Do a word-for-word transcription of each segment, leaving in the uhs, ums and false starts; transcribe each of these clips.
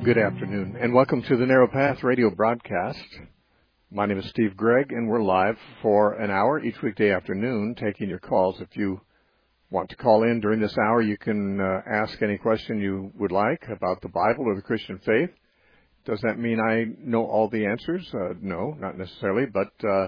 Good afternoon, and welcome to the Narrow Path radio broadcast. My name is Steve Gregg, and we're live for an hour each weekday afternoon, taking your calls. If you want to call in during this hour, you can uh, ask any question you would like about the Bible or the Christian faith. Does that mean I know all the answers? Uh, no, not necessarily, but uh,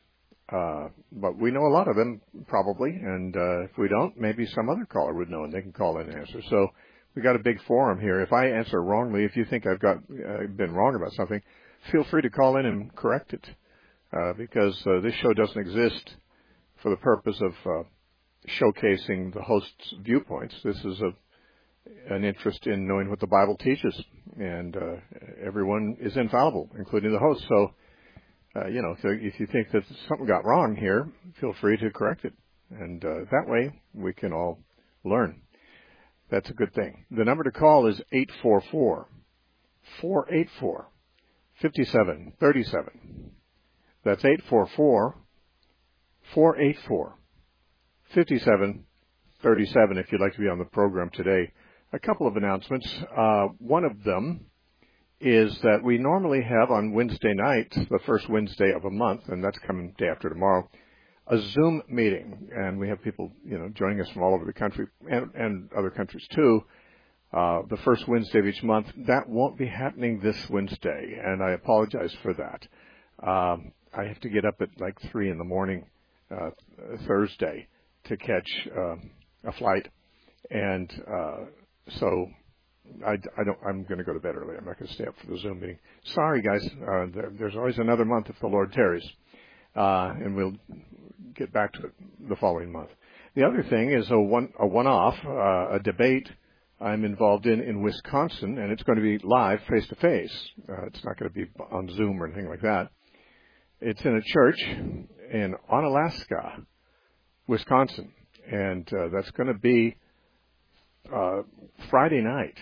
uh, but we know a lot of them, probably, and uh, if we don't, maybe some other caller would know, and they can call in and answer. So we got a big forum here. If I answer wrongly, if you think I've got uh, been wrong about something, feel free to call in and correct it, uh, because uh, this show doesn't exist for the purpose of uh, showcasing the host's viewpoints. This is a, an interest in knowing what the Bible teaches, and uh, everyone is infallible, including the host. So, uh, you know, if, if you think that something got wrong here, feel free to correct it, and uh, that way we can all learn. That's a good thing. The number to call is eight four four, four eight four, five seven three seven. That's eight four four, four eight four, five seven three seven if you'd like to be on the program today. A couple of announcements. Uh, one of them is that we normally have on Wednesday night, the first Wednesday of a month, and that's coming day after tomorrow, a Zoom meeting, and we have people, you know, joining us from all over the country and, and other countries too. Uh, the first Wednesday of each month. That won't be happening this Wednesday, and I apologize for that. Um, I have to get up at like three in the morning uh, Thursday to catch uh, a flight, and uh, so I, I don't. I'm going to go to bed early. I'm not going to stay up for the Zoom meeting. Sorry, guys. Uh, there, there's always another month if the Lord tarries, uh, and we'll get back to it the following month. The other thing is a one a one-off, uh, a debate I'm involved in in Wisconsin, and it's going to be live, face-to-face. Uh, it's not going to be on Zoom or anything like that. It's in a church in Onalaska, Wisconsin, and uh, that's going to be uh, Friday night.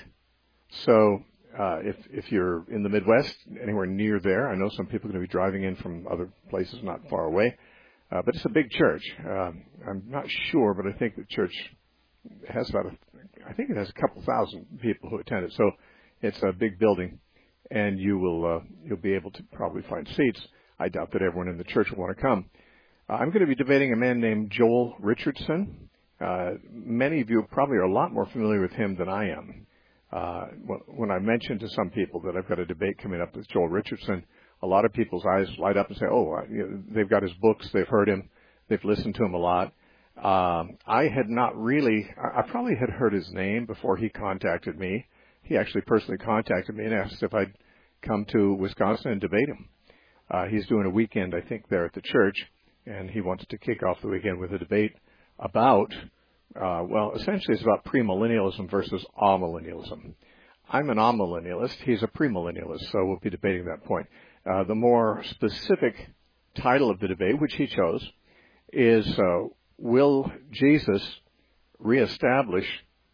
So uh, if if you're in the Midwest, anywhere near there, I know some people are going to be driving in from other places not far away. Uh, but it's a big church. Um, I'm not sure, but I think the church has about, a, I think it has a couple thousand people who attend it. So it's a big building, and you will uh, you'll be able to probably find seats. I doubt that everyone in the church will want to come. Uh, I'm going to be debating a man named Joel Richardson. Uh, many of you probably are a lot more familiar with him than I am. Uh, when I mentioned to some people that I've got a debate coming up with Joel Richardson, a lot of people's eyes light up and say, oh, you know, they've got his books, they've heard him, they've listened to him a lot. Um, I had not really, I probably had heard his name before he contacted me. He actually personally contacted me and asked if I'd come to Wisconsin and debate him. Uh, he's doing a weekend, I think, there at the church, and he wants to kick off the weekend with a debate about, uh, well, essentially it's about premillennialism versus amillennialism. I'm an amillennialist, he's a premillennialist, so we'll be debating that point. Uh, the more specific title of the debate, which he chose, is uh, Will Jesus reestablish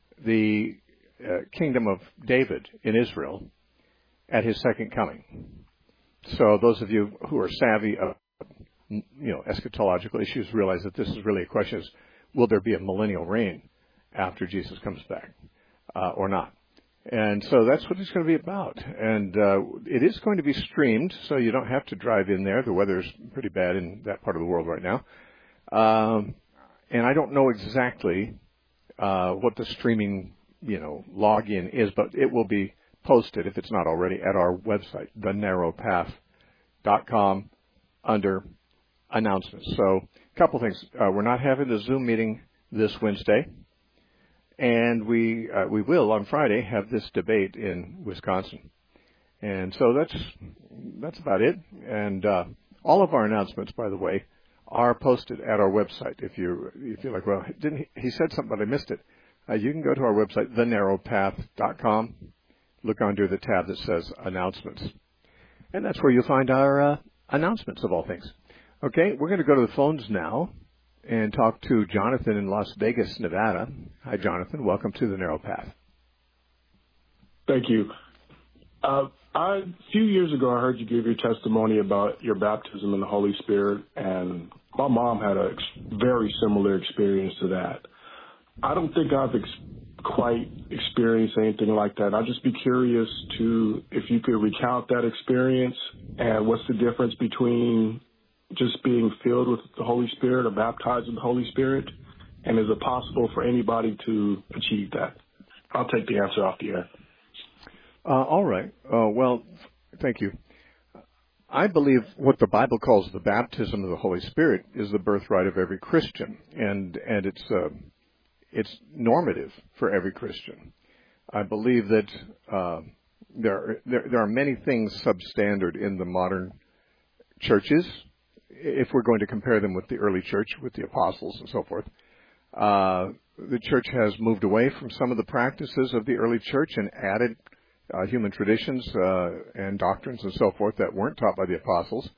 the uh, kingdom of David in Israel at his second coming? So those of you who are savvy of you know, eschatological issues realize that this is really a question is, will there be a millennial reign after Jesus comes back uh, or not? And so that's what it's going to be about. And uh, it is going to be streamed, so you don't have to drive in there. The weather's pretty bad in that part of the world right now. Um, and I don't know exactly uh, what the streaming, you know, login is, but it will be posted, if it's not already, at our website, the narrow path dot com, under announcements. So a couple things. Uh, we're not having the Zoom meeting this Wednesday. And we uh, we will on Friday have this debate in Wisconsin, and so that's that's about it. And uh, all of our announcements, by the way, are posted at our website. If you if you're like, well, didn't he, he said something but I missed it? Uh, you can go to our website, the narrow path dot com. Look under the tab that says announcements, and that's where you'll find our uh, announcements of all things. Okay, we're going to go to the phones now and talk to Jonathan in Las Vegas, Nevada. Hi, Jonathan. Welcome to the Narrow Path. Thank you. Uh, I, a few years ago, I heard you give your testimony about your baptism in the Holy Spirit, and my mom had a ex- very similar experience to that. I don't think I've ex- quite experience anything like that. I'd just be curious to if you could recount that experience and what's the difference between just being filled with the Holy Spirit or baptized in the Holy Spirit, and is it possible for anybody to achieve that? I'll take the answer off the air. Uh, all right. Uh, well, thank you. I believe what the Bible calls the baptism of the Holy Spirit is the birthright of every Christian, and and it's uh, it's normative for every Christian. I believe that uh, there, there there are many things substandard in the modern churches, if we're going to compare them with the early church, with the apostles and so forth. Uh, the church has moved away from some of the practices of the early church and added uh, human traditions uh, and doctrines and so forth that weren't taught by the apostles.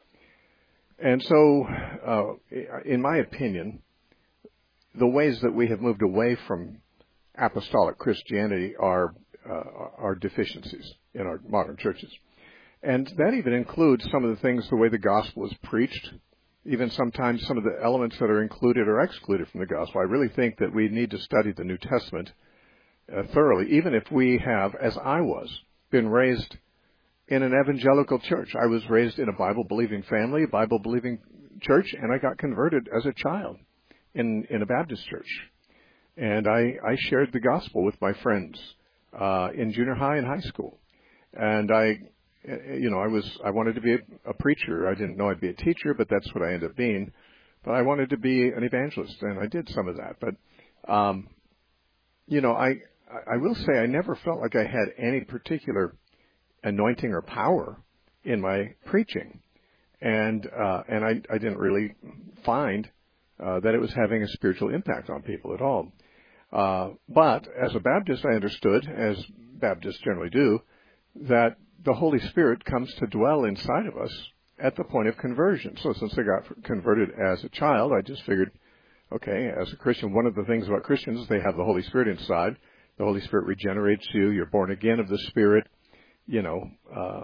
And so, uh, in my opinion, the ways that we have moved away from apostolic Christianity are uh, are deficiencies in our modern churches. And that even includes some of the things, the way the gospel is preached, even sometimes some of the elements that are included or excluded from the gospel. I really think that we need to study the New Testament uh, thoroughly, even if we have, as I was, been raised in an evangelical church. I was raised in a Bible-believing family, a Bible-believing church, and I got converted as a child in, in a Baptist church. And I, I shared the gospel with my friends uh, in junior high and high school. And I... You know, I was, I wanted to be a, a preacher. I didn't know I'd be a teacher, but that's what I ended up being. But I wanted to be an evangelist, and I did some of that. But, um, you know, I, I will say I never felt like I had any particular anointing or power in my preaching. And, uh, and I, I didn't really find, uh, that it was having a spiritual impact on people at all. Uh, but as a Baptist, I understood, as Baptists generally do, that the Holy Spirit comes to dwell inside of us at the point of conversion. So since I got converted as a child, I just figured, okay, as a Christian, one of the things about Christians is they have the Holy Spirit inside. The Holy Spirit regenerates you. You're born again of the Spirit. You know, uh,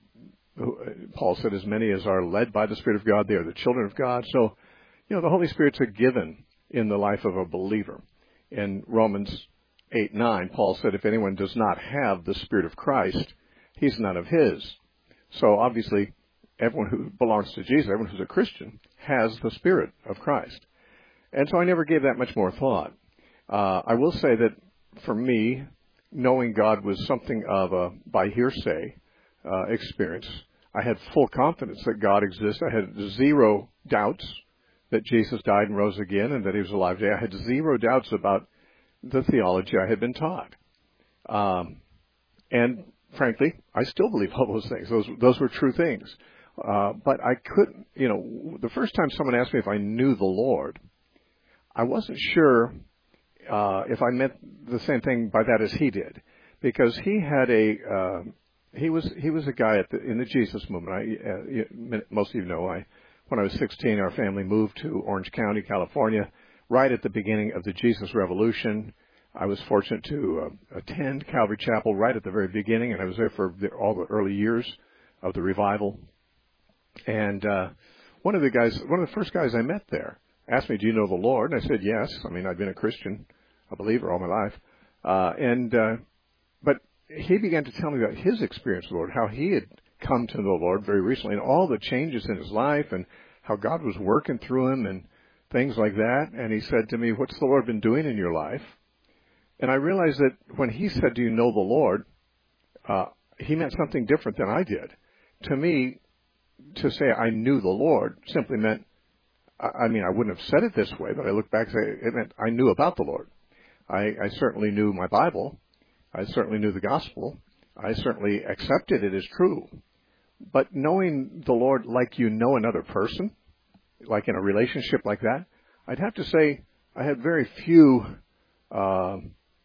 Paul said, as many as are led by the Spirit of God, they are the children of God. So, you know, the Holy Spirit's a given in the life of a believer. In Romans eight nine, Paul said, if anyone does not have the Spirit of Christ, he's none of his. So obviously, everyone who belongs to Jesus, everyone who's a Christian, has the Spirit of Christ. And so I never gave that much more thought. Uh, I will say that for me, knowing God was something of a, by hearsay, uh, experience. I had full confidence that God exists. I had zero doubts that Jesus died and rose again and that he was alive today. I had zero doubts about the theology I had been taught. Um, and frankly, I still believe all those things. Those those were true things. Uh, but I couldn't, you know, the first time someone asked me if I knew the Lord, I wasn't sure uh, if I meant the same thing by that as he did, because he had a uh, he was he was a guy at the, in the Jesus movement. I, uh, you, most of you know, I when I was sixteen, our family moved to Orange County, California, right at the beginning of the Jesus Revolution. I was fortunate to uh, attend Calvary Chapel right at the very beginning, and I was there for the, all the early years of the revival. And uh, one of the guys, one of the first guys I met there, asked me, "Do you know the Lord?" And I said, "Yes." I mean, I'd been a Christian, a believer all my life. Uh, and uh, but he began to tell me about his experience with the Lord, how he had come to know the Lord very recently, and all the changes in his life, and how God was working through him, and things like that. And he said to me, "What's the Lord been doing in your life?" And I realized that when he said, "Do you know the Lord?" Uh, he meant something different than I did. To me, to say I knew the Lord simply meant, I mean, I wouldn't have said it this way, but I look back and say it meant I knew about the Lord. I, I certainly knew my Bible. I certainly knew the gospel. I certainly accepted it as true. But knowing the Lord like you know another person, like in a relationship like that, I'd have to say I had very few, uh,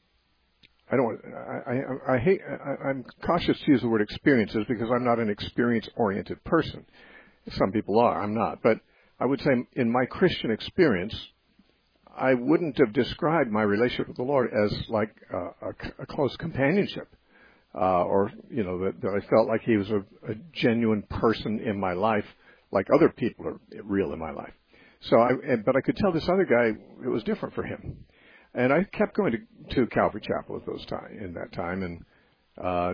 I don't, I, I, I hate, I, I'm cautious to use the word experiences because I'm not an experience-oriented person. Some people are, I'm not. But I would say in my Christian experience, I wouldn't have described my relationship with the Lord as like a, a, a close companionship, uh, or, you know, that, that I felt like he was a, a genuine person in my life, like other people are real in my life. So I, but I could tell this other guy, it was different for him. And I kept going to, to Calvary Chapel at those time, in that time, and uh,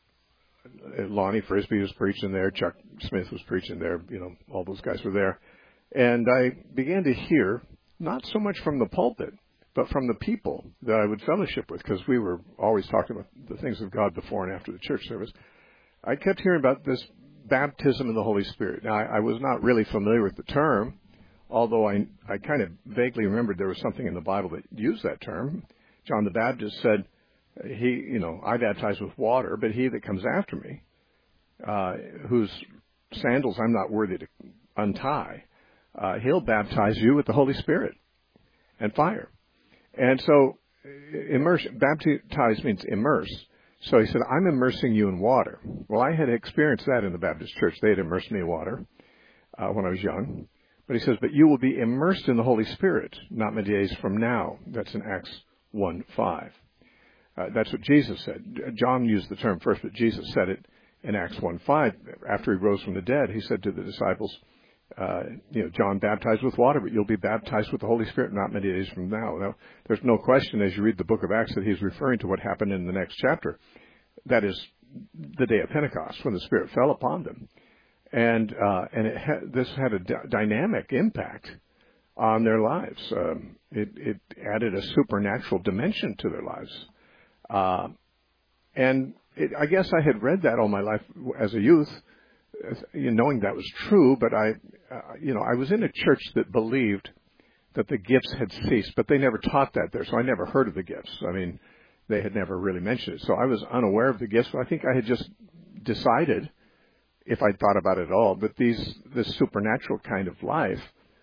Lonnie Frisbee was preaching there, Chuck Smith was preaching there, you know, all those guys were there. And I began to hear, not so much from the pulpit, but from the people that I would fellowship with, because we were always talking about the things of God before and after the church service. I kept hearing about this baptism in the Holy Spirit. Now, I, I was not really familiar with the term, although I, I kind of vaguely remembered there was something in the Bible that used that term. John the Baptist said, he, you know, I baptize with water, but he that comes after me, uh, whose sandals I'm not worthy to untie, uh, he'll baptize you with the Holy Spirit and fire. And so, immersion, baptize means immerse. So he said, I'm immersing you in water. Well, I had experienced that in the Baptist church. They had immersed me in water uh, when I was young. But he says, but you will be immersed in the Holy Spirit not many days from now. That's in Acts one five. Uh, that's what Jesus said. John used the term first, but Jesus said it in Acts one five. After he rose from the dead, he said to the disciples, uh, you know, John baptized with water, but you'll be baptized with the Holy Spirit not many days from now. Now, there's no question as you read the book of Acts that he's referring to what happened in the next chapter. That is the day of Pentecost, when the Spirit fell upon them. And uh, and it ha- this had a d- dynamic impact on their lives. Um, it, it added a supernatural dimension to their lives. Uh, and it, I guess I had read that all my life as a youth, uh, you know, knowing that was true. But I, uh, you know, I was in a church that believed that the gifts had ceased, but they never taught that there, so I never heard of the gifts. I mean, they had never really mentioned it, so I was unaware of the gifts. But I think I had just decided, if I'd thought about it at all, that these this supernatural kind of life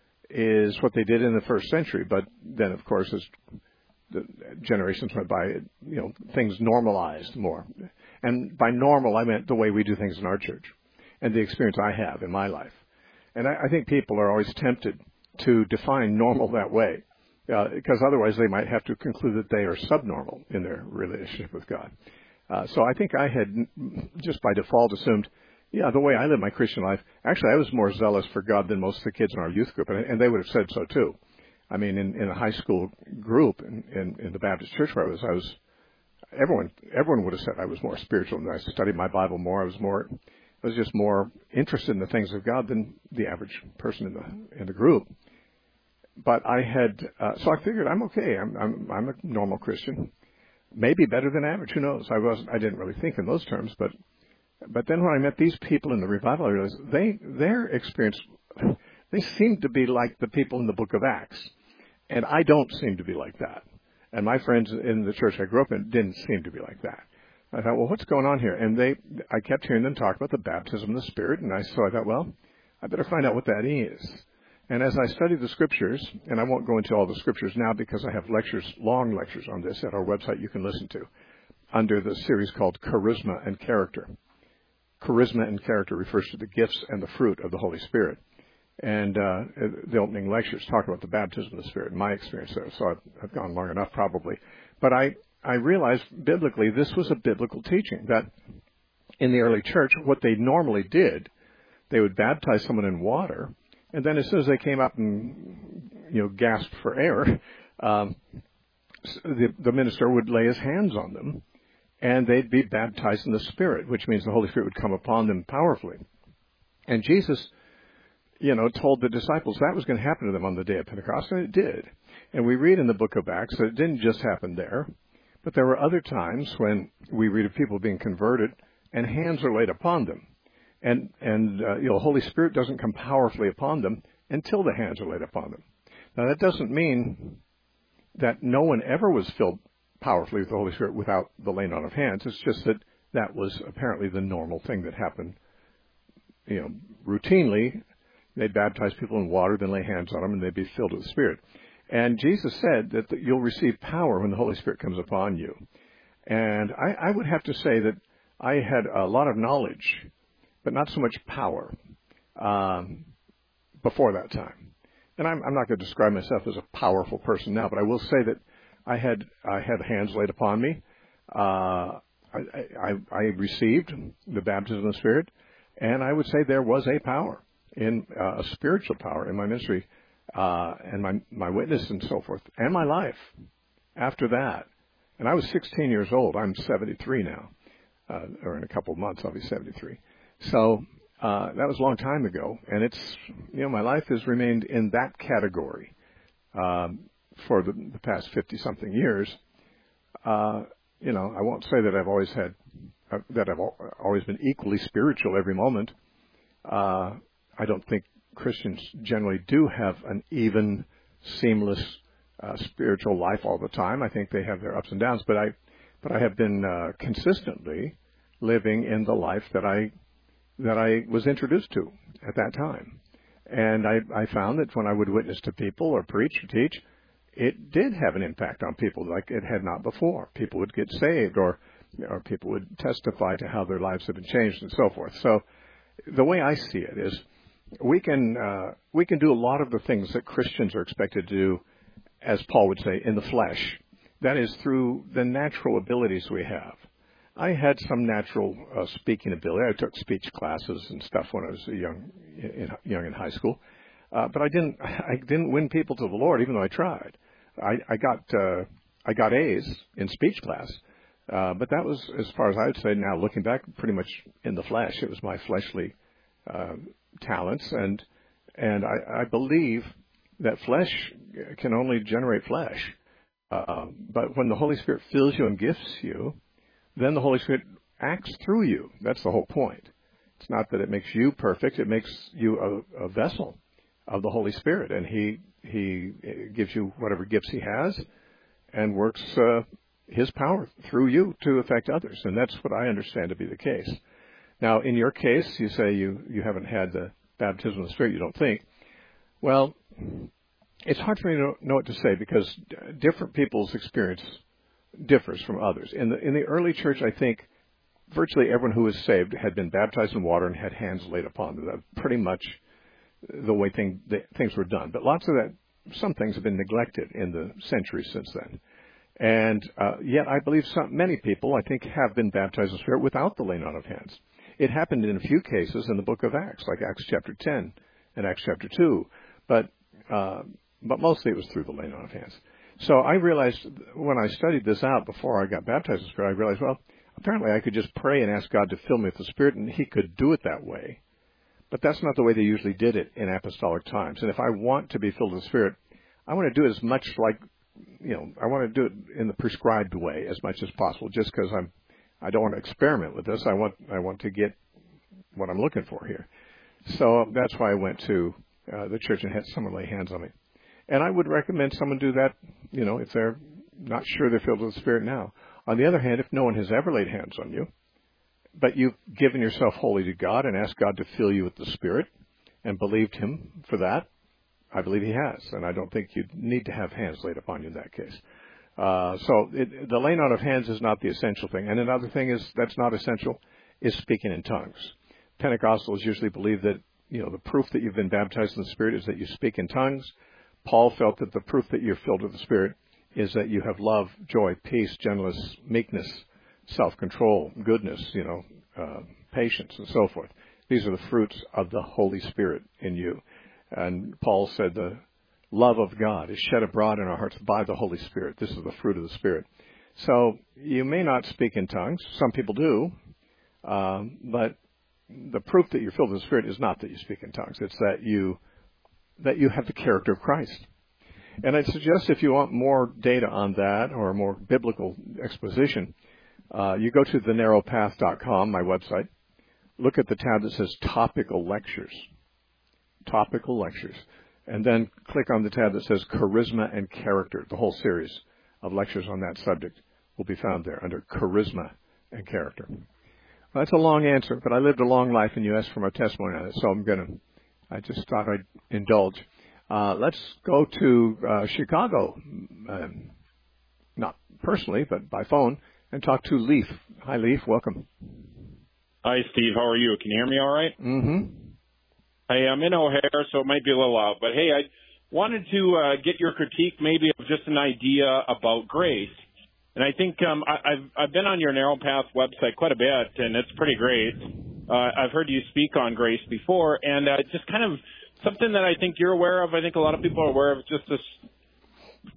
is what they did in the first century. But then, of course, as the generations went by, you know, things normalized more. And by normal, I meant the way we do things in our church and the experience I have in my life. And I, I think people are always tempted to define normal that way, uh, because otherwise they might have to conclude that they are subnormal in their relationship with God. Uh, so I think I had just by default assumed, yeah, the way I live my Christian life, actually I was more zealous for God than most of the kids in our youth group, and, and they would have said so too. I mean, in, in a high school group in, in, in the Baptist church where I was, I was, everyone, everyone would have said I was more spiritual, and I studied my Bible more. I was more, I was just more interested in the things of God than the average person in the, in the group. But I had, uh, so I figured I'm okay. I'm, I'm, I'm a normal Christian. Maybe better than average. Who knows? I wasn't, I didn't really think in those terms, but, but then when I met these people in the revival, I realized they, their experience, they seemed to be like the people in the book of Acts. And I don't seem to be like that. And my friends in the church I grew up in didn't seem to be like that. I thought, well, what's going on here? And they, I kept hearing them talk about the baptism of the Spirit. And I, so I thought, well, I better find out what that is. And as I studied the scriptures, and I won't go into all the scriptures now because I have lectures, long lectures on this at our website you can listen to, under the series called Charisma and Character. Charisma and character refers to the gifts and the fruit of the Holy Spirit. And uh, the opening lectures talk about the baptism of the Spirit, my experience there. So I've, I've gone long enough probably. But I, I realized biblically this was a biblical teaching, that in the early church, what they normally did, they would baptize someone in water, and then as soon as they came up and, you know, gasped for air, um, the, the minister would lay his hands on them, and they'd be baptized in the Spirit, which means the Holy Spirit would come upon them powerfully. And Jesus, you know, told the disciples that was going to happen to them on the day of Pentecost, and it did. And we read in the book of Acts that it didn't just happen there, but there were other times when we read of people being converted and hands are laid upon them. And, and uh, you know, Holy Spirit doesn't come powerfully upon them until the hands are laid upon them. Now, that doesn't mean that no one ever was filled powerfully with the Holy Spirit without the laying on of hands. It's just that that was apparently the normal thing that happened, you know, routinely. They'd baptize people in water, then lay hands on them, and they'd be filled with the Spirit. And Jesus said that you'll receive power when the Holy Spirit comes upon you. And I, I would have to say that I had a lot of knowledge, but not so much power um, before that time. And I'm, I'm not going to describe myself as a powerful person now, but I will say that I had I had hands laid upon me. Uh, I, I, I received the baptism of the Spirit, and I would say there was a power, in uh, a spiritual power in my ministry, uh, and my my witness and so forth, and my life. after that. And I was sixteen years old. I'm seventy-three now, uh, or in a couple of months I'll be seventy-three. So uh, that was a long time ago, and it's, you know, my life has remained in that category um, for the, the past fifty-something years. Uh, you know, I won't say that I've always had, uh, that I've al- always been equally spiritual every moment. Uh, I don't think Christians generally do have an even, seamless uh, spiritual life all the time. I think they have their ups and downs, but I, but I have been uh, consistently living in the life that I that I was introduced to at that time. And I, I found that when I would witness to people or preach or teach, it did have an impact on people like it had not before. People would get saved, or or people would testify to how their lives have been changed and so forth. So the way I see it is we can uh, we can do a lot of the things that Christians are expected to do, as Paul would say, in the flesh. That is through the natural abilities we have. I had some natural uh, speaking ability. I took speech classes and stuff when I was young, in, young in high school, uh, but I didn't. I didn't win people to the Lord, even though I tried. I, I got uh, I got A's in speech class, uh, but that was as far as I would say. Now, looking back, pretty much in the flesh. It was my fleshly uh, talents, and and I, I believe that flesh can only generate flesh. Uh, but when the Holy Spirit fills you and gifts you, then the Holy Spirit acts through you. That's the whole point. It's not that it makes you perfect. It makes you a, a vessel of the Holy Spirit. And He He gives you whatever gifts He has and works uh, His power through you to affect others. And that's what I understand to be the case. Now, in your case, you say you, you haven't had the baptism of the Spirit, you don't think. Well, it's hard for me to know what to say because different people's experience differs from others. In the in the early church, I think virtually everyone who was saved had been baptized in water and had hands laid upon them. That's pretty much the way thing, the, things were done. But lots of that, some things have been neglected in the centuries since then. And uh, yet I believe some, many people, I think, have been baptized in the Spirit without the laying on of hands. It happened in a few cases in the book of Acts, like Acts chapter ten and Acts chapter two. But, uh, but mostly it was through the laying on of hands. So I realized when I studied this out before I got baptized in the Spirit, I realized, well, apparently I could just pray and ask God to fill me with the Spirit, and He could do it that way. But that's not the way they usually did it in apostolic times. And if I want to be filled with the Spirit, I want to do it as much like, you know, I want to do it in the prescribed way as much as possible, just because I'm, I don't want to experiment with this. I want, I want to get what I'm looking for here. So that's why I went to uh, the church and had someone lay hands on me. And I would recommend someone do that, you know, if they're not sure they're filled with the Spirit now. On the other hand, if no one has ever laid hands on you, but you've given yourself wholly to God and asked God to fill you with the Spirit and believed Him for that, I believe He has. And I don't think you need to have hands laid upon you in that case. Uh, so it, the laying on of hands is not the essential thing. And another thing is that's not essential is speaking in tongues. Pentecostals usually believe that, you know, the proof that you've been baptized in the Spirit is that you speak in tongues. Paul felt that the proof that you're filled with the Spirit is that you have love, joy, peace, gentleness, meekness, self-control, goodness, you know, uh, patience, and so forth. These are the fruits of the Holy Spirit in you. And Paul said the love of God is shed abroad in our hearts by the Holy Spirit. This is the fruit of the Spirit. So you may not speak in tongues. Some people do. Um, but the proof that you're filled with the Spirit is not that you speak in tongues. It's that you that you have the character of Christ. And I'd suggest if you want more data on that or more biblical exposition, uh, you go to the narrow path dot com, my website. Look at the tab that says Topical Lectures. Topical Lectures. And then click on the tab that says Charisma and Character. The whole series of lectures on that subject will be found there under Charisma and Character. Well, that's a long answer, but I lived a long life and you asked for my testimony on it, so I'm going to I just thought I'd indulge. Uh, let's go to uh, Chicago, uh, not personally, but by phone, and talk to Leaf. Hi, Leaf. Welcome. Hi, Steve. How are you? Can you hear me all right? Mm-hmm. Hey, I'm in O'Hare, so it might be a little loud. But, hey, I wanted to uh, get your critique maybe of just an idea about grace. And I think um, I, I've, I've been on your Narrow Path website quite a bit, and it's pretty great. Uh, I've heard you speak on grace before, and uh, just kind of something that I think you're aware of. I think a lot of people are aware of just this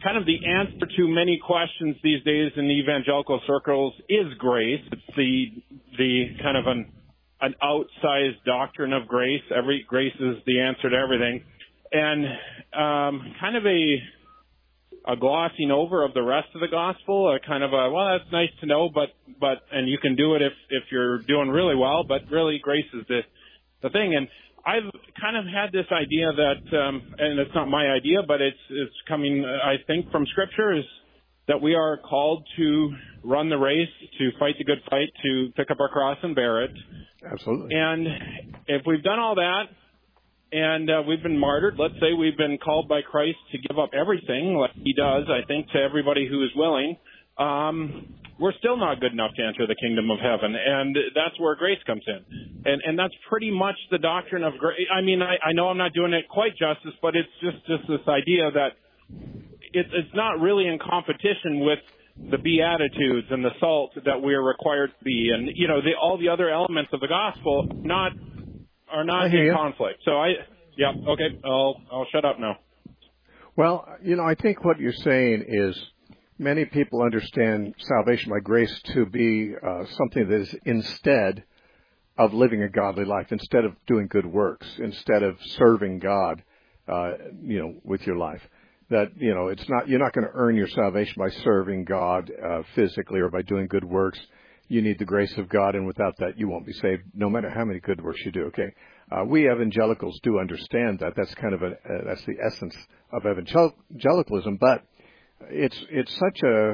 kind of the answer to many questions these days in evangelical circles is grace. It's the the kind of an an outsized doctrine of grace. Every grace is the answer to everything, and um, kind of a a glossing over of the rest of the gospel. A kind of a well, that's nice to know, but but and you can do it if if you're doing really well. But really, grace is the the thing. And I've kind of had this idea that, um, and it's not my idea, but it's it's coming, I think, from Scripture, is that we are called to run the race, to fight the good fight, to pick up our cross and bear it. Absolutely. And if we've done all that, and uh, we've been martyred, let's say we've been called by Christ to give up everything, like he does, I think, to everybody who is willing, um, we're still not good enough to enter the kingdom of heaven, and that's where grace comes in. And and that's pretty much the doctrine of grace. I mean, I, I know I'm not doing it quite justice, but it's just, just this idea that it, it's not really in competition with the Beatitudes and the salt that we are required to be. And, you know, the, all the other elements of the gospel not are not in conflict. So I, yeah, okay, I'll I'll shut up now. Well, you know, I think what you're saying is many people understand salvation by grace to be uh, something that is instead of living a godly life, instead of doing good works, instead of serving God, uh, you know, with your life. That, you know, it's not, you're not going to earn your salvation by serving God uh, physically or by doing good works. You need the grace of God, and without that, you won't be saved, no matter how many good works you do. Okay, uh, we evangelicals do understand that. That's kind of a uh, that's the essence of evangelicalism. But it's it's such a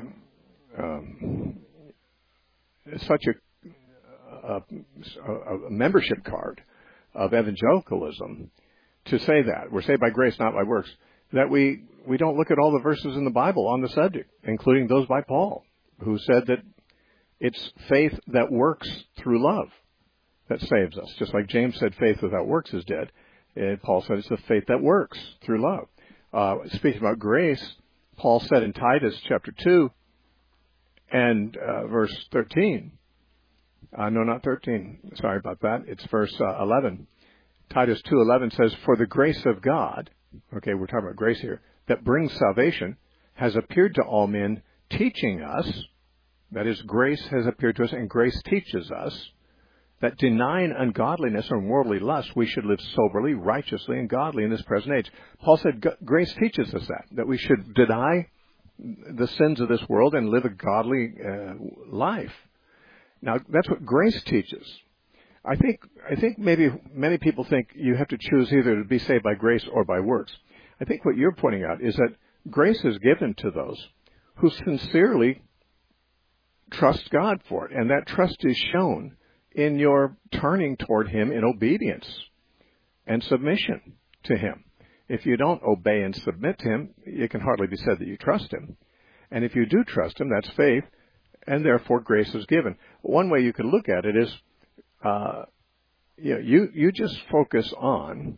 um, it's such a, a, a membership card of evangelicalism to say that we're saved by grace, not by works. That we we don't look at all the verses in the Bible on the subject, including those by Paul, who said that it's faith that works through love that saves us. Just like James said faith without works is dead. And Paul said it's the faith that works through love. Uh, speaking about grace, Paul said in Titus chapter two and uh, verse thirteen. Uh, no, not thirteen. Sorry about that. It's verse uh, eleven. Titus two eleven says, "For the grace of God," okay, we're talking about grace here, "that brings salvation has appeared to all men, teaching us," that is, grace has appeared to us, and grace teaches us, "that denying ungodliness or worldly lust, we should live soberly, righteously, and godly in this present age." Paul said grace teaches us that, that we should deny the sins of this world and live a godly uh, life. Now, that's what grace teaches. I think I think maybe many people think you have to choose either to be saved by grace or by works. I think what you're pointing out is that grace is given to those who sincerely trust God for it, and that trust is shown in your turning toward Him in obedience and submission to Him. If you don't obey and submit to Him, it can hardly be said that you trust Him. And if you do trust Him, that's faith, and therefore grace is given. One way you can look at it is, uh, you know, you, you just focus on,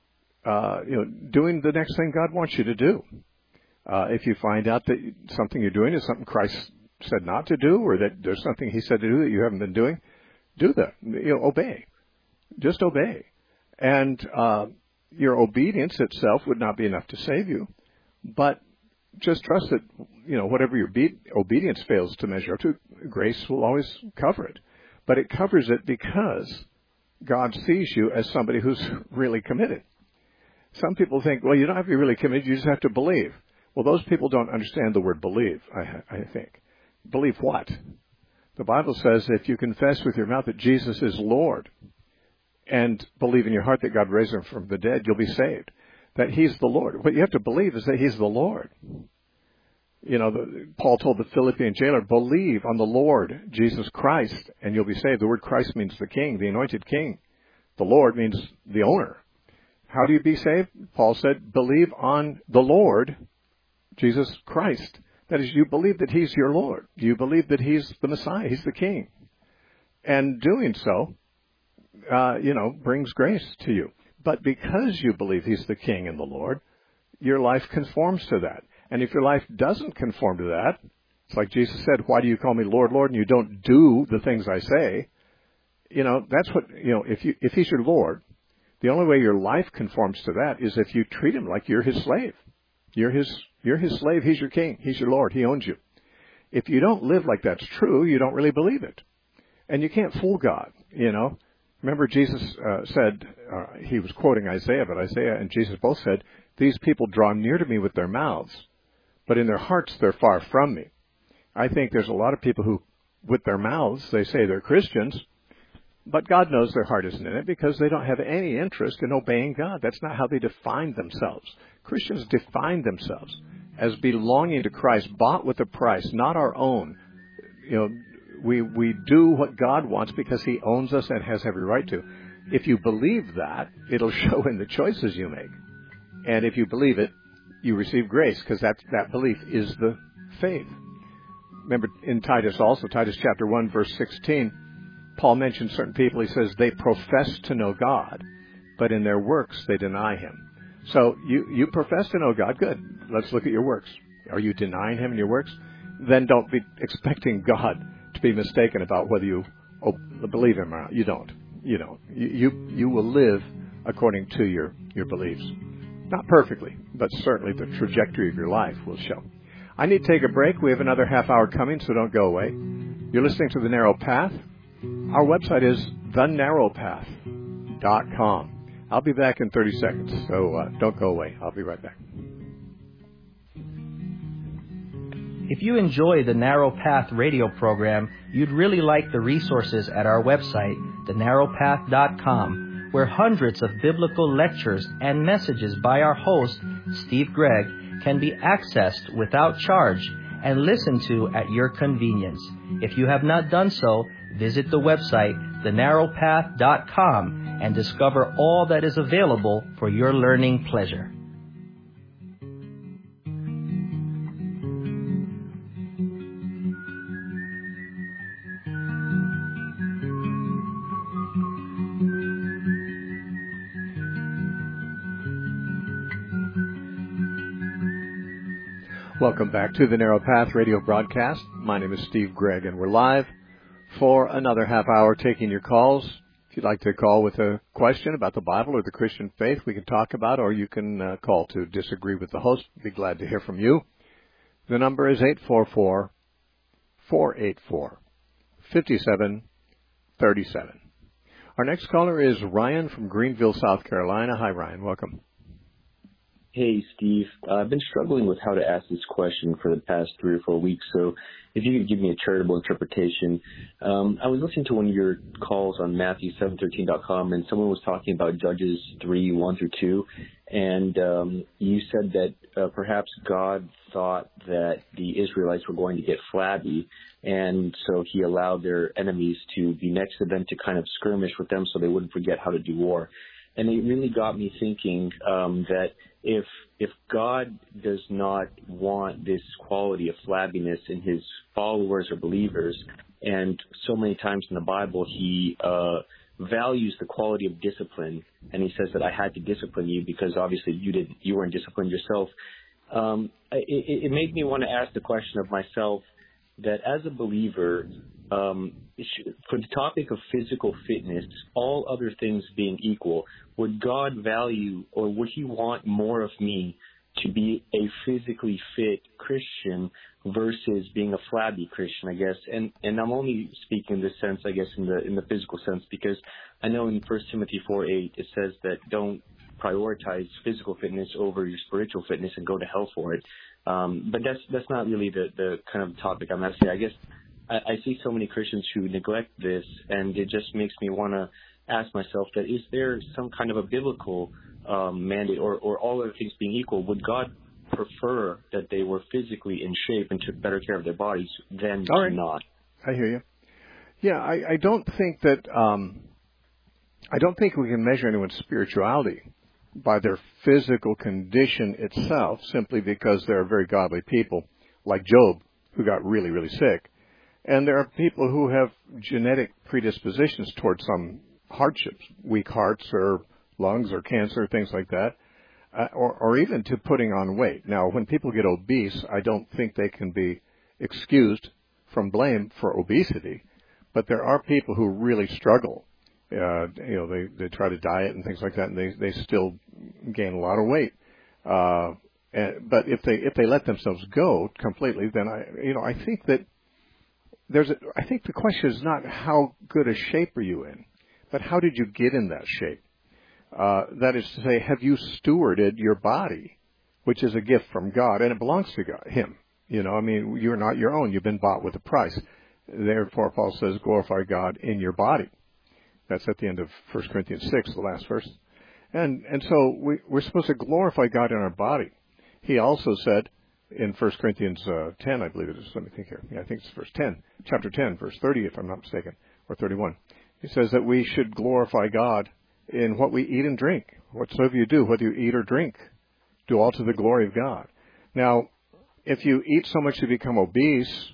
uh, you know, doing the next thing God wants you to do. Uh, if you find out that something you're doing is something Christ said not to do, or that there's something He said to do that you haven't been doing, do that. You know, obey. Just obey. And uh, your obedience itself would not be enough to save you, but just trust that, you know, whatever your be- obedience fails to measure up to, grace will always cover it. But it covers it because God sees you as somebody who's really committed. Some people think, well, you don't have to be really committed, you just have to believe. Well, those people don't understand the word believe, I, I think. Believe what? The Bible says if you confess with your mouth that Jesus is Lord and believe in your heart that God raised Him from the dead, you'll be saved. That He's the Lord. What you have to believe is that He's the Lord. You know, the, Paul told the Philippian jailer, believe on the Lord Jesus Christ and you'll be saved. The word Christ means the King, the anointed King. The Lord means the owner. How do you be saved? Paul said, believe on the Lord Jesus Christ. That is, you believe that He's your Lord. You believe that He's the Messiah. He's the King. And doing so, uh, you know, brings grace to you. But because you believe He's the King and the Lord, your life conforms to that. And if your life doesn't conform to that, it's like Jesus said, why do you call me Lord, Lord, and you don't do the things I say? You know, that's what, you know, if you, if He's your Lord, the only way your life conforms to that is if you treat Him like you're His slave. You're his, you're his slave. He's your king. He's your Lord. He owns you. If you don't live like that's true, you don't really believe it. And you can't fool God, you know. Remember Jesus uh, said, uh, he was quoting Isaiah, but Isaiah and Jesus both said, these people draw near to me with their mouths, but in their hearts they're far from me. I think there's a lot of people who, with their mouths, they say they're Christians, but God knows their heart isn't in it because they don't have any interest in obeying God. That's not how they define themselves. Christians define themselves as belonging to Christ, bought with a price, not our own. You know, we we do what God wants because he owns us and has every right to. If you believe that, it'll show in the choices you make. And if you believe it, you receive grace because that, that belief is the faith. Remember in Titus also, Titus chapter one, verse sixteen, Paul mentions certain people. He says they profess to know God, but in their works they deny him. So you, you profess to know God. Good. Let's look at your works. Are you denying him in your works? Then don't be expecting God to be mistaken about whether you believe him or not. You don't. You don't. You, you, you will live according to your, your beliefs. Not perfectly, but certainly the trajectory of your life will show. I need to take a break. We have another half hour coming, so don't go away. You're listening to The Narrow Path. Our website is the narrow path dot com. I'll be back in thirty seconds, so uh, don't go away. I'll be right back. If you enjoy the Narrow Path radio program, you'd really like the resources at our website, the narrow path dot com, where hundreds of biblical lectures and messages by our host, Steve Gregg, can be accessed without charge and listened to at your convenience. If you have not done so, visit the website, the narrow path dot com, and discover all that is available for your learning pleasure. Welcome back to the Narrow Path radio broadcast. My name is Steve Gregg, and we're live for another half hour taking your calls. If you'd like to call with a question about the Bible or the Christian faith, we can talk about, or you can uh, call to disagree with the host. Be glad to hear from you. The number is eight four four, four eight four, five seven three seven. Our next caller is Ryan from Greenville, South Carolina. Hi, Ryan. Welcome. Hey, Steve. Uh, I've been struggling with how to ask this question for the past three or four weeks, so if you could give me a charitable interpretation. Um, I was listening to one of your calls on Matthew seven thirteen dot com, and someone was talking about Judges three, one through two, and um, you said that uh, perhaps God thought that the Israelites were going to get flabby, and so he allowed their enemies to be next to them to kind of skirmish with them so they wouldn't forget how to do war. And it really got me thinking um, that if if God does not want this quality of flabbiness in his followers or believers, and so many times in the Bible he uh, values the quality of discipline, and he says that I had to discipline you because obviously you didn't, you weren't disciplined yourself. Um, it, it made me want to ask the question of myself that as a believer, um, for the topic of physical fitness, all other things being equal, would God value or would he want more of me to be a physically fit Christian versus being a flabby Christian, I guess? And and I'm only speaking in this sense, I guess, in the in the physical sense, because I know in First Timothy four eight it says that don't prioritize physical fitness over your spiritual fitness and go to hell for it. Um, but that's that's not really the, the kind of topic I'm asking. I guess I, I see so many Christians who neglect this, and it just makes me want to ask myself that is there some kind of a biblical um, mandate, or, or all other things being equal, would God prefer that they were physically in shape and took better care of their bodies than all right. not? I hear you. Yeah, I, I don't think that um, I don't think we can measure anyone's spirituality by their physical condition itself, simply because there are very godly people like Job who got really, really sick. And there are people who have genetic predispositions towards some hardships, weak hearts or lungs or cancer, things like that, uh, or, or even to putting on weight. Now, when people get obese, I don't think they can be excused from blame for obesity, but there are people who really struggle. Uh, you know, they, they try to diet and things like that, and they, they still gain a lot of weight. Uh, And, but if they if they let themselves go completely, then I you know I think that there's a, I think the question is not how good a shape are you in, but how did you get in that shape? Uh, that is to say, have you stewarded your body, which is a gift from God, and it belongs to God, Him. You know, I mean, you're not your own. You've been bought with a price. Therefore, Paul says, glorify God in your body. That's at the end of First Corinthians six, the last verse. And and so we, we're supposed to glorify God in our body. He also said in First Corinthians uh, ten, I believe it is. Let me think here. Yeah, I think it's verse ten, chapter ten, verse thirty, if I'm not mistaken, or thirty-one. He says that we should glorify God in what we eat and drink. Whatsoever you do, whether you eat or drink, do all to the glory of God. Now, if you eat so much you become obese,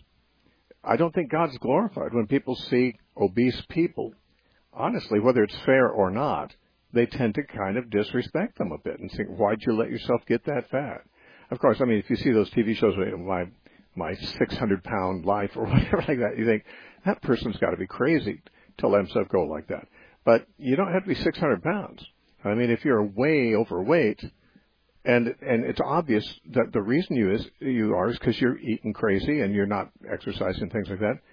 I don't think God's glorified. When people see obese people, honestly, whether it's fair or not, they tend to kind of disrespect them a bit and think, why'd you let yourself get that fat? Of course, I mean, if you see those T V shows, you know, my my six hundred pound life or whatever like that, you think, that person's got to be crazy to let himself go like that. But you don't have to be six hundred pounds. I mean, if you're way overweight, and and it's obvious that the reason you is you are is because you're eating crazy and you're not exercising, things like that,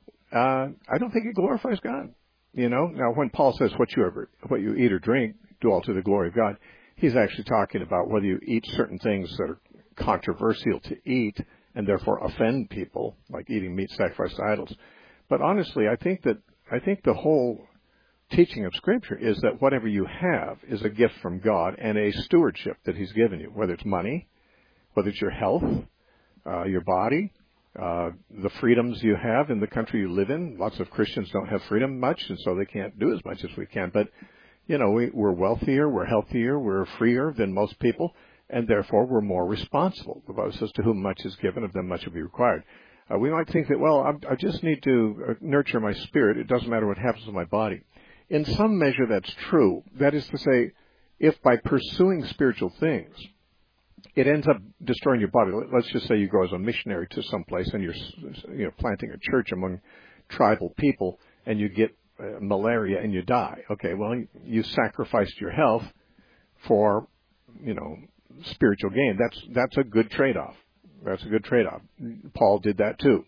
uh, I don't think it glorifies God. You know, now when Paul says what you ever, what you eat or drink, do all to the glory of God, he's actually talking about whether you eat certain things that are controversial to eat and therefore offend people, like eating meat sacrificed to idols. But honestly, I think that I think the whole teaching of Scripture is that whatever you have is a gift from God and a stewardship that He's given you, whether it's money, whether it's your health, uh, your body, uh, the freedoms you have in the country you live in. Lots of Christians don't have freedom much, and so they can't do as much as we can. But, you know, we, we're wealthier, we're healthier, we're freer than most people, and therefore we're more responsible. The Bible says, to whom much is given, of them much will be required. Uh, we might think that, well, I, I just need to nurture my spirit. It doesn't matter what happens to my body. In some measure, that's true. That is to say, if by pursuing spiritual things, it ends up destroying your body. Let's just say you go as a missionary to some place and you're, you know, planting a church among tribal people, and you get uh, malaria and you die. Okay, well, you sacrificed your health for, you know, spiritual gain. That's that's a good trade-off. That's a good trade-off. Paul did that too.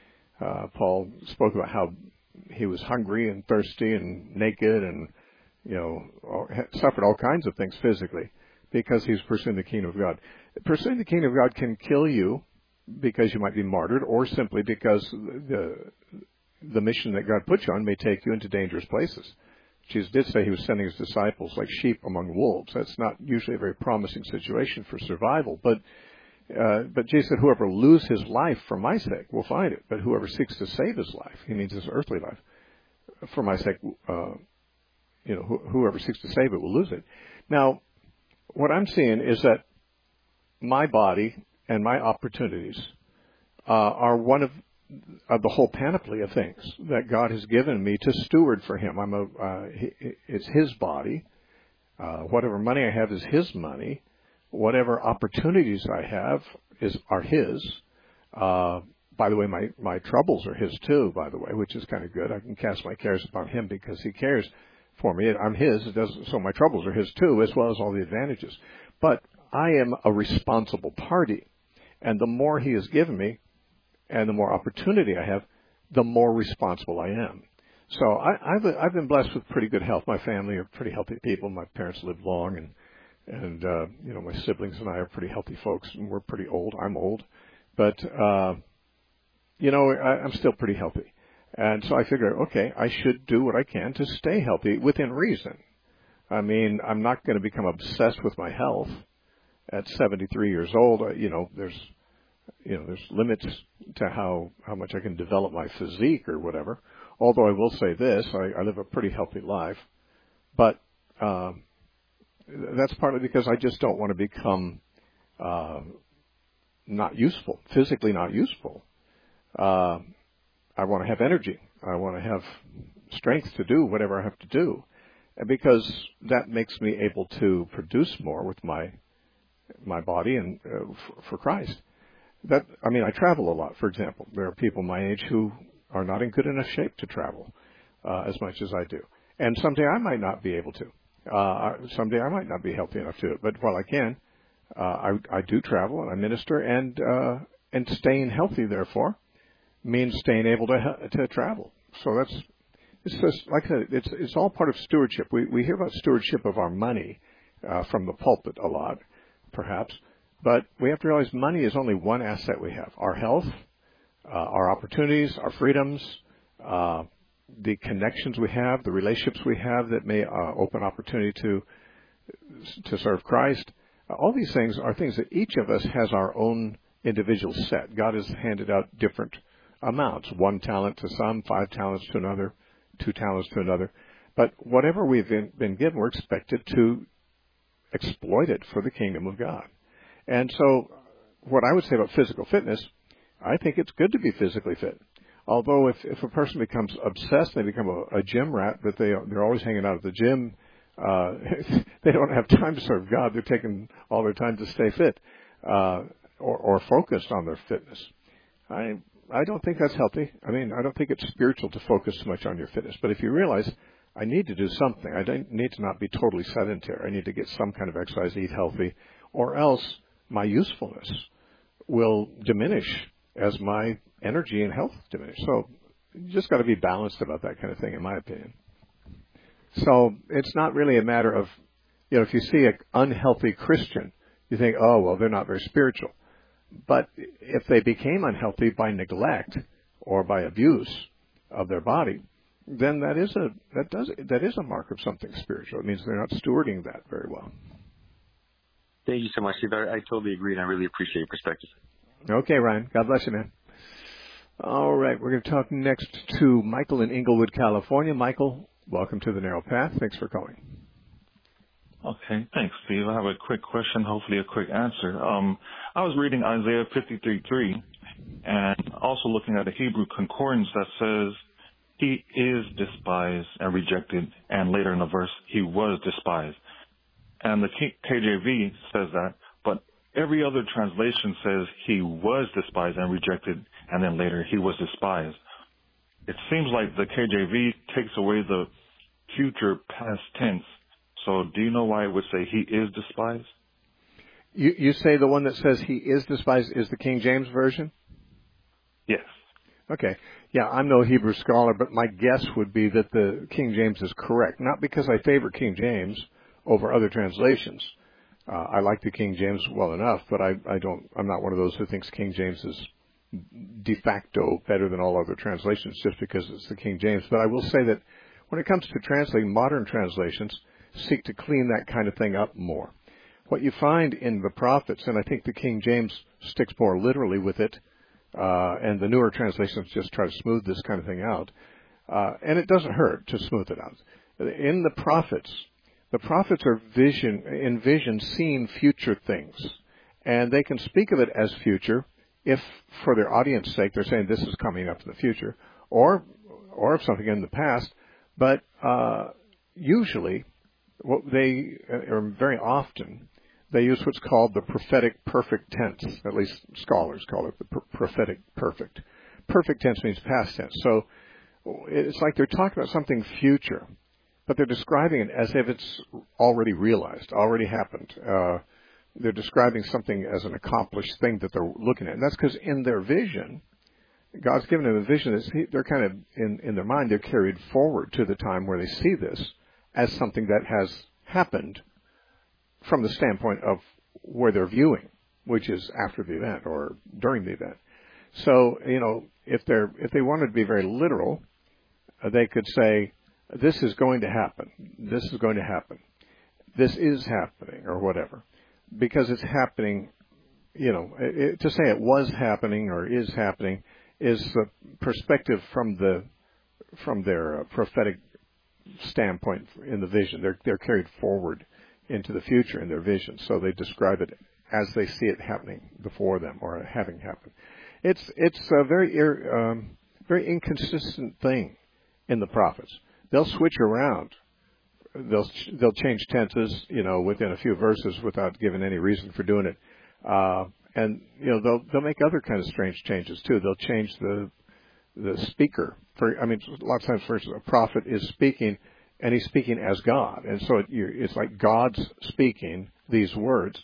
Uh, Paul spoke about how he was hungry and thirsty and naked and, you know, all, suffered all kinds of things physically because he was pursuing the kingdom of God. Pursuing the kingdom of God can kill you because you might be martyred, or simply because the the mission that God put you on may take you into dangerous places. Jesus did say he was sending his disciples like sheep among wolves. That's not usually a very promising situation for survival, but Uh, but Jesus said, whoever loses his life for my sake will find it. But whoever seeks to save his life, he means his earthly life, for my sake, uh, you know, wh- whoever seeks to save it will lose it. Now, what I'm seeing is that my body and my opportunities uh, are one of, of the whole panoply of things that God has given me to steward for Him. I'm a, uh, he, it's His body. Uh, whatever money I have is His money. Whatever opportunities I have is are His. Uh, by the way, my, my troubles are His too, by the way, which is kind of good. I can cast my cares upon Him because He cares for me. I'm His, it doesn't, so my troubles are His too, as well as all the advantages. But I am a responsible party. And the more He has given me, and the more opportunity I have, the more responsible I am. So I, I've, I've been blessed with pretty good health. My family are pretty healthy people. My parents lived long, and And, uh, you know, my siblings and I are pretty healthy folks, and we're pretty old. I'm old. But, uh, you know, I, I'm still pretty healthy. And so I figure, okay, I should do what I can to stay healthy within reason. I mean, I'm not going to become obsessed with my health at seventy-three years old. Uh, you know, there's, you know, there's limits to how, how much I can develop my physique or whatever. Although I will say this, I, I live a pretty healthy life. But, um, that's partly because I just don't want to become uh, not useful, physically not useful. Uh, I want to have energy. I want to have strength to do whatever I have to do, and because that makes me able to produce more with my my body and uh, f- for Christ. That I mean, I travel a lot. For example, there are people my age who are not in good enough shape to travel uh, as much as I do, and someday I might not be able to. Uh, someday I might not be healthy enough to do it, but while I can, Uh, I, I do travel and I minister, and uh, and staying healthy, therefore, means staying able to to travel. So that's it's just like I said, it's it's all part of stewardship. We we hear about stewardship of our money uh, from the pulpit a lot, perhaps, but we have to realize money is only one asset we have: our health, uh, our opportunities, our freedoms, uh, the connections we have, the relationships we have that may uh, open opportunity to to serve Christ. Uh, all these things are things that each of us has our own individual set. God has handed out different amounts, one talent to some, five talents to another, two talents to another. But whatever we've been, been given, we're expected to exploit it for the kingdom of God. And so what I would say about physical fitness, I think it's good to be physically fit. Although if, if a person becomes obsessed, they become a, a gym rat, that they, they're always hanging out at the gym, uh, they don't have time to serve God. They're taking all their time to stay fit, uh, or, or focused on their fitness. I, I don't think that's healthy. I mean, I don't think it's spiritual to focus too much on your fitness. But if you realize, I need to do something, I don't need to not be totally sedentary. I need to get some kind of exercise, eat healthy, or else my usefulness will diminish as my energy and health diminish. So you just got to be balanced about that kind of thing, in my opinion. So it's not really a matter of, you know, if you see an unhealthy Christian, you think, oh, well, they're not very spiritual. But if they became unhealthy by neglect or by abuse of their body, then that is a that does that is a mark of something spiritual. It means they're not stewarding that very well. Thank you so much, Steve. I, I totally agree, and I really appreciate your perspective. Okay, Ryan. God bless you, man. All right, we're going to talk next to Michael in Inglewood, California. Michael, welcome to the Narrow Path. Thanks for calling. Okay, thanks, Steve. I have a quick question, hopefully a quick answer. Um, I was reading Isaiah fifty-three three and also looking at a Hebrew concordance that says he is despised and rejected, and later in the verse, he was despised. And the K J V says that, but every other translation says he was despised and rejected, and then later he was despised. It seems like the K J V takes away the future past tense. So do you know why it would say he is despised? You, you say the one that says he is despised is the King James Version? Yes. Okay. Yeah, I'm no Hebrew scholar, but my guess would be that the King James is correct. Not because I favor King James over other translations. Uh, I like the King James well enough, but I, I don't, I'm not one of those who thinks King James is de facto better than all other translations just because it's the King James. But I will say that when it comes to translating, modern translations seek to clean that kind of thing up more. What you find in the prophets, and I think the King James sticks more literally with it, uh, and the newer translations just try to smooth this kind of thing out, uh, and it doesn't hurt to smooth it out. In the prophets, the prophets are vision, envision seeing future things, and they can speak of it as future if, for their audience's sake, they're saying this is coming up in the future, or or if something in the past, but uh, usually, what they, or very often, they use what's called the prophetic perfect tense. At least scholars call it the pr- prophetic perfect. Perfect tense means past tense. So it's like they're talking about something future, but they're describing it as if it's already realized, already happened. Uh, they're describing something as an accomplished thing that they're looking at. And that's because in their vision, God's given them a vision that they're kind of, in, in their mind, they're carried forward to the time where they see this as something that has happened from the standpoint of where they're viewing, which is after the event or during the event. So, you know, if they're if they wanted to be very literal, uh, they could say, this is going to happen, this is going to happen, this is happening, or whatever, because it's happening, you know, it, to say it was happening or is happening is the perspective from the from their uh, prophetic standpoint in the vision. They're they're carried forward into the future in their vision, so they describe it as they see it happening before them or having happened. It's it's a very um, very inconsistent thing in the prophets. They'll switch around. They'll they'll change tenses, you know, within a few verses without giving any reason for doing it, uh, and you know they'll they'll make other kind of strange changes too. They'll change the the speaker. For, I mean, a lot of times, for instance, a prophet is speaking, and he's speaking as God. And so it, it's like God's speaking these words,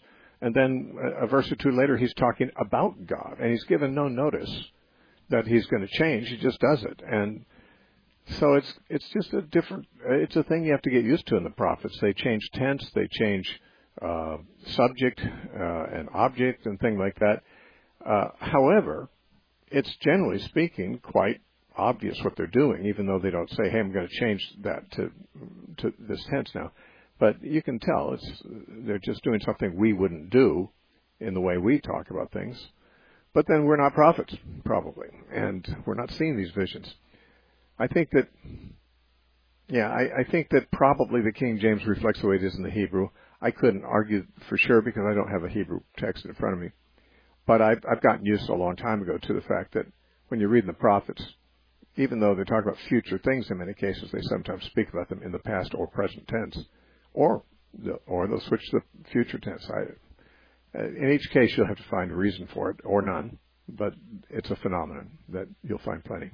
And then a verse or two later, he's talking about God, and he's given no notice that he's going to change. He just does it. And so it's it's just a different, it's a thing you have to get used to in the prophets. They change tense, they change uh, subject uh, and object and things like that. Uh, however, it's generally speaking quite obvious what they're doing, even though they don't say, hey, I'm going to change that to to this tense now. But you can tell it's they're just doing something we wouldn't do in the way we talk about things. But then we're not prophets, probably, and we're not seeing these visions. I think that, yeah, I, I think that probably the King James reflects the way it is in the Hebrew. I couldn't argue for sure because I don't have a Hebrew text in front of me. But I've, I've gotten used a long time ago to the fact that when you read the prophets, even though they talk about future things in many cases, they sometimes speak about them in the past or present tense. Or or they'll switch to the future tense. I, in each case, you'll have to find a reason for it, or none. But it's a phenomenon that you'll find plenty.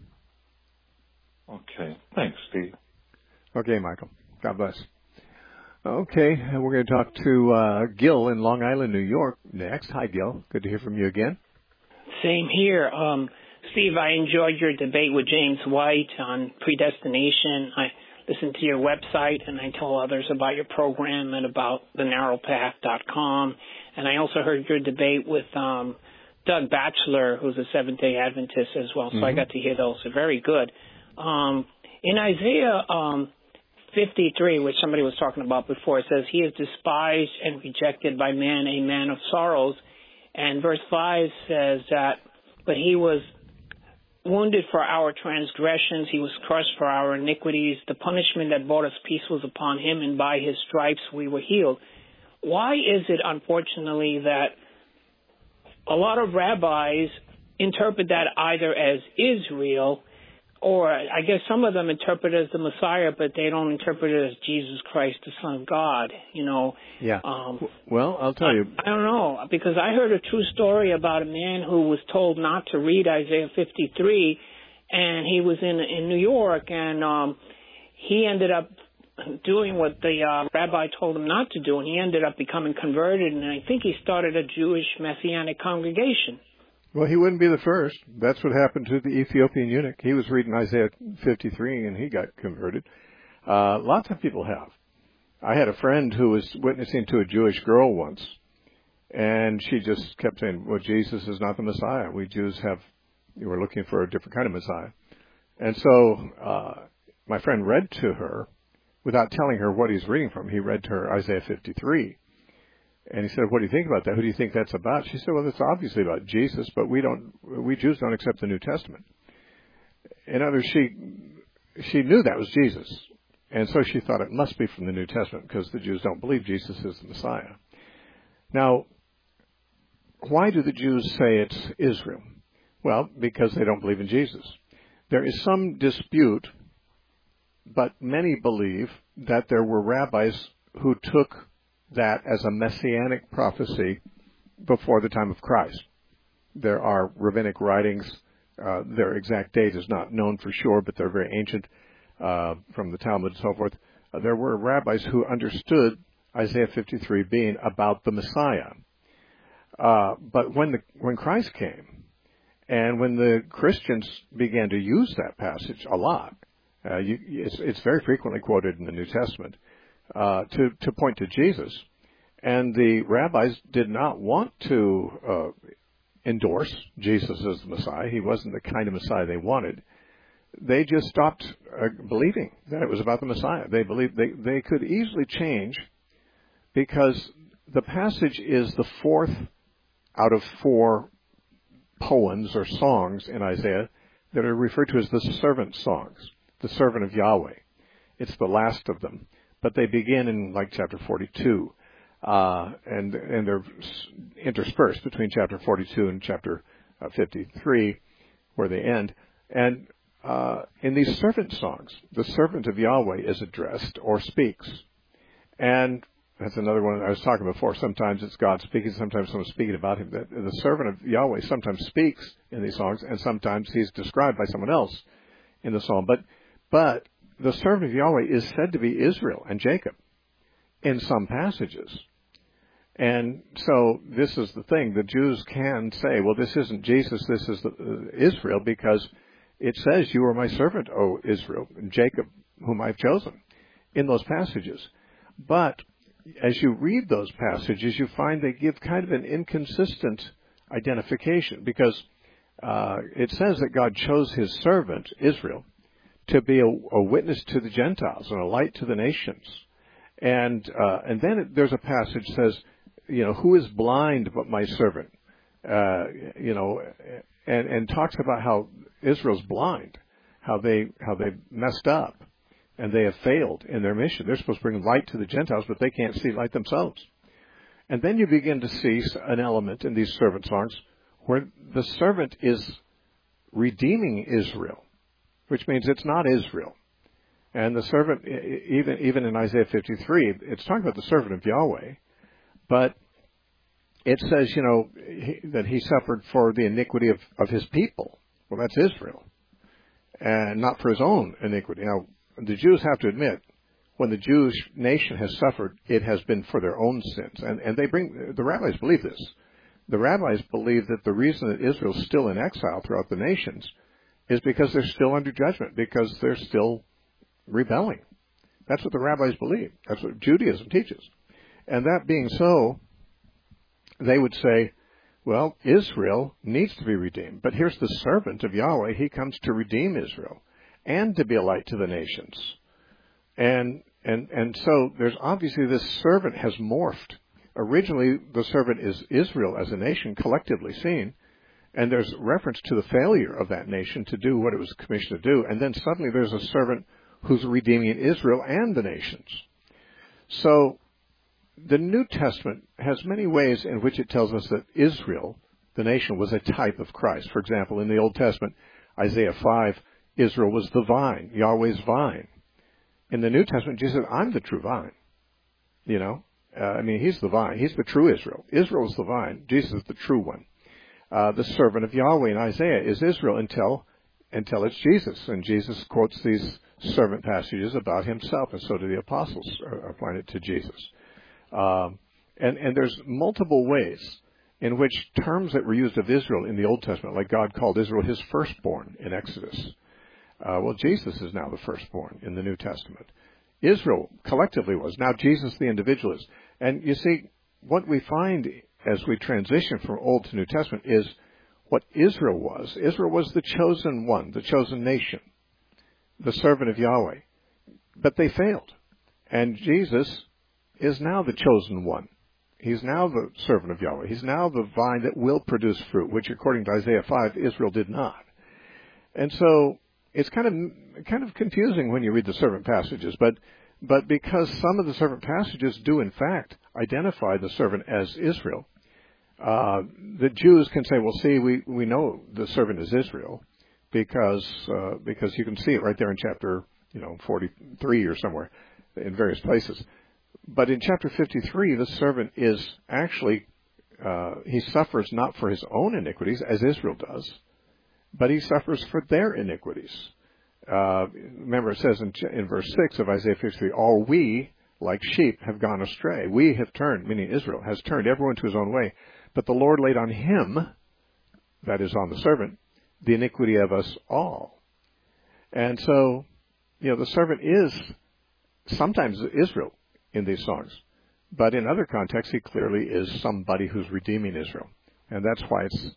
Okay. Thanks, Steve. Okay, Michael. God bless. Okay, we're going to talk to uh, Gil in Long Island, New York next. Hi, Gil. Good to hear from you again. Same here. Um, Steve, I enjoyed your debate with James White on predestination. I listened to your website, and I told others about your program and about the narrow path dot com. And I also heard your debate with um, Doug Batchelor, who's a Seventh-day Adventist as well. So mm-hmm. I got to hear those. They're very good. Um, in Isaiah um, fifty-three, which somebody was talking about before, it says, he is despised and rejected by man, a man of sorrows. And verse five says that, but he was wounded for our transgressions, he was crushed for our iniquities. The punishment that brought us peace was upon him, and by his stripes we were healed. Why is it, unfortunately, that a lot of rabbis interpret that either as Israel, or I guess some of them interpret it as the Messiah, but they don't interpret it as Jesus Christ, the Son of God, you know? Yeah. Um, well, I'll tell you. I, I don't know, because I heard a true story about a man who was told not to read Isaiah fifty-three, and he was in in New York, and um, he ended up doing what the uh, rabbi told him not to do, and he ended up becoming converted, and I think he started a Jewish Messianic congregation. Well, he wouldn't be the first. That's what happened to the Ethiopian eunuch. He was reading Isaiah fifty-three, and he got converted. Uh, lots of people have. I had a friend who was witnessing to a Jewish girl once, and she just kept saying, well, Jesus is not the Messiah. We Jews have, we were looking for a different kind of Messiah. And so uh, my friend read to her, without telling her what he's reading from, he read to her Isaiah fifty-three. And he said, what do you think about that? Who do you think that's about? She said, well, it's obviously about Jesus, but we don't, we Jews don't accept the New Testament. In other words, she, she knew that was Jesus. And so she thought it must be from the New Testament because the Jews don't believe Jesus is the Messiah. Now, why do the Jews say it's Israel? Well, because they don't believe in Jesus. There is some dispute, but many believe that there were rabbis who took that as a messianic prophecy before the time of Christ. There are rabbinic writings. Uh, their exact date is not known for sure, but they're very ancient, uh, from the Talmud and so forth. Uh, there were rabbis who understood Isaiah fifty-three being about the Messiah. Uh, but when the, when Christ came, and when the Christians began to use that passage a lot, uh, you, it's, it's very frequently quoted in the New Testament, Uh, to, to point to Jesus. And the rabbis did not want to uh, endorse Jesus as the Messiah. He wasn't the kind of Messiah they wanted. They just stopped uh, believing that it was about the Messiah. They believed they, they could easily change because the passage is the fourth out of four poems or songs in Isaiah that are referred to as the servant songs, the servant of Yahweh. It's the last of them. But they begin in like chapter forty-two, uh, and and they're interspersed between chapter forty-two and chapter uh, fifty-three, where they end. And uh, in these servant songs, the servant of Yahweh is addressed or speaks. And that's another one I was talking before. Sometimes it's God speaking, sometimes someone's speaking about him. The, the servant of Yahweh sometimes speaks in these songs, and sometimes he's described by someone else in the psalm. But but the servant of Yahweh is said to be Israel and Jacob in some passages. And so this is the thing. The Jews can say, well, this isn't Jesus, this is the, uh, Israel, because it says, you are my servant, O Israel, and Jacob, whom I've chosen, in those passages. But as you read those passages, you find they give kind of an inconsistent identification, because uh, it says that God chose his servant, Israel, to be a, a witness to the Gentiles and a light to the nations. And uh, and then it, there's a passage that says, you know, who is blind but my servant? Uh, you know, and, and talks about how Israel's blind, how they how they messed up, and they have failed in their mission. They're supposed to bring light to the Gentiles, but they can't see light themselves. And then you begin to see an element in these servant songs where the servant is redeeming Israel, which means it's not Israel. And the servant, even even in Isaiah fifty-three, it's talking about the servant of Yahweh, but it says, you know, he, that he suffered for the iniquity of, of his people. Well, that's Israel, and not for his own iniquity. Now, the Jews have to admit, when the Jewish nation has suffered, it has been for their own sins. And, and they bring, the rabbis believe this. The rabbis believe that the reason that Israel's still in exile throughout the nations is because they're still under judgment, because they're still rebelling. That's what the rabbis believe. That's what Judaism teaches. And that being so, they would say, well, Israel needs to be redeemed. But here's the servant of Yahweh. He comes to redeem Israel and to be a light to the nations. And and and so there's obviously this servant has morphed. Originally, the servant is Israel as a nation collectively seen, and there's reference to the failure of that nation to do what it was commissioned to do. And then suddenly there's a servant who's redeeming Israel and the nations. So the New Testament has many ways in which it tells us that Israel, the nation, was a type of Christ. For example, in the Old Testament, Isaiah five, Israel was the vine, Yahweh's vine. In the New Testament, Jesus said, I'm the true vine. You know, uh, I mean, he's the vine. He's the true Israel. Israel is the vine. Jesus is the true one. Uh, the servant of Yahweh in Isaiah is Israel until until it's Jesus. And Jesus quotes these servant passages about himself, and so do the apostles applying it to Jesus. Um, and, and there's multiple ways in which terms that were used of Israel in the Old Testament, like God called Israel his firstborn in Exodus. Uh, well, Jesus is now the firstborn in the New Testament. Israel collectively was. Now Jesus the individual is. And you see, what we find as we transition from Old to New Testament is what Israel was. Israel was the chosen one, the chosen nation, the servant of Yahweh. But they failed. And Jesus is now the chosen one. He's now the servant of Yahweh. He's now the vine that will produce fruit, which according to Isaiah five, Israel did not. And so it's kind of kind of confusing when you read the servant passages, but but because some of the servant passages do in fact identify the servant as Israel, uh, the Jews can say, well, see, we, we know the servant is Israel because uh, because you can see it right there in chapter you know forty-three or somewhere in various places. But in chapter fifty-three, the servant is actually, uh, he suffers not for his own iniquities, as Israel does, but he suffers for their iniquities. Uh, remember, it says in, in verse six of Isaiah fifty-three, all we, like sheep, have gone astray. We have turned, meaning Israel, has turned everyone to his own way. But the Lord laid on him, that is on the servant, the iniquity of us all. And so, you know, the servant is sometimes Israel in these songs. But in other contexts, he clearly is somebody who's redeeming Israel. And that's why it's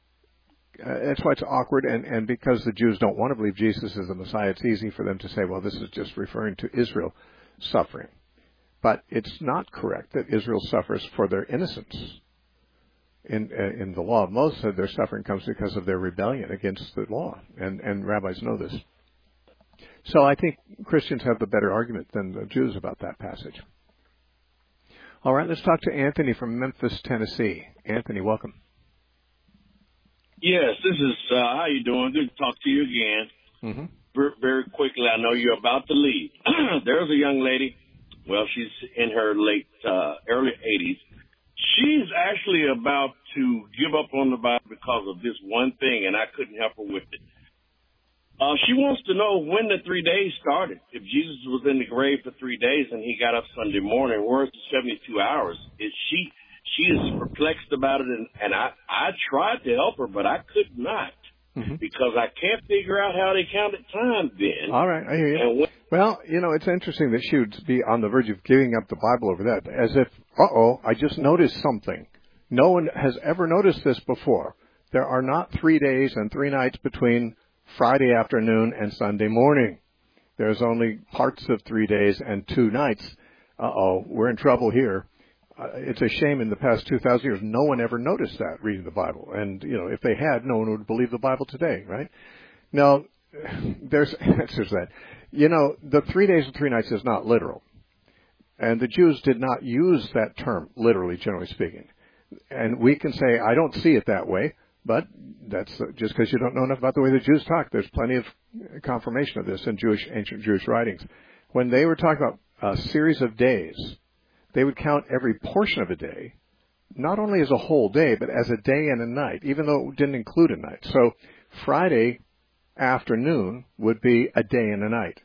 uh, that's why it's awkward. And, and because the Jews don't want to believe Jesus is the Messiah, it's easy for them to say, well, this is just referring to Israel suffering. But it's not correct that Israel suffers for their innocence. In uh, in the law of Moses, their suffering comes because of their rebellion against the law. And, and rabbis know this. So I think Christians have the better argument than the Jews about that passage. All right, let's talk to Anthony from Memphis, Tennessee. Anthony, welcome. Yes, this is, uh, how you doing? Good to talk to you again. Mm-hmm. Very, very quickly, I know you're about to leave. There's a young lady, well, she's in her late, uh, early eighties. She's actually about to give up on the Bible because of this one thing, and I couldn't help her with it. Uh, she wants to know when the three days started. If Jesus was in the grave for three days and he got up Sunday morning, where's the seventy-two hours? Is she she is perplexed about it, and, and I, I tried to help her, but I could not. Mm-hmm. Because I can't figure out how they counted time then. All right, I hear you. When, well, you know, it's interesting that she would be on the verge of giving up the Bible over that, as if, uh-oh, I just noticed something. No one has ever noticed this before. There are not three days and three nights between Friday afternoon and Sunday morning. There's only parts of three days and two nights. Uh-oh, we're in trouble here. Uh, it's a shame in the past two thousand years no one ever noticed that reading the Bible. And, you know, if they had, no one would believe the Bible today, right? Now, there's, there's that. You know, the three days and three nights is not literal. And the Jews did not use that term literally, generally speaking. And we can say, I don't see it that way, but that's just because you don't know enough about the way the Jews talk. There's plenty of confirmation of this in Jewish, ancient Jewish writings. When they were talking about a series of days, they would count every portion of a day, not only as a whole day, but as a day and a night, even though it didn't include a night. So Friday afternoon would be a day and a night.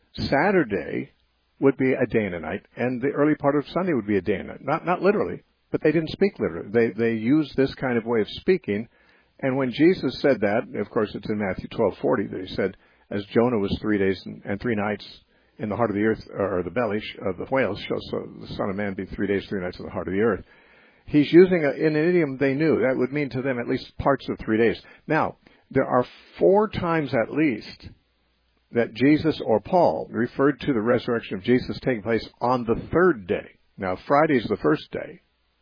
Saturday would be a day and a night, and the early part of Sunday would be a day and a night. Not, not literally, but they didn't speak literally. They, they used this kind of way of speaking, and when Jesus said that, of course it's in Matthew twelve forty that he said, as Jonah was three days and, and three nights in the heart of the earth, or the belly of the whales, shall so the Son of Man be three days, three nights in the heart of the earth. He's using a, in an idiom they knew. That would mean to them at least parts of three days. Now, there are four times at least that Jesus or Paul referred to the resurrection of Jesus taking place on the third day. Now, Friday's the first day.